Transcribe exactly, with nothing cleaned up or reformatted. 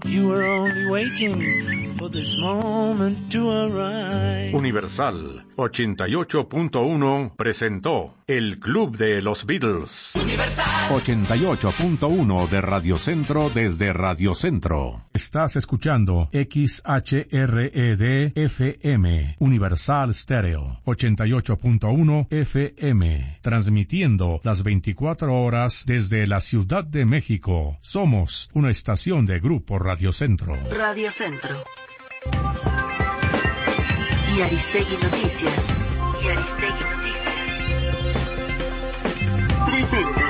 You were only waiting for this moment to arrive. Universal ochenta y ocho punto uno presentó El Club de los Beatles. Universal ochenta y ocho punto uno de Radio Centro desde Radio Centro. Estás escuchando X H R E D F M, Universal Stereo, ochenta y ocho punto uno F M, transmitiendo las veinticuatro horas desde la Ciudad de México. Somos una estación de Grupo Radio Centro. Radio Centro. Y Aristegui Noticias. Y Aristegui Noticias. Presenta.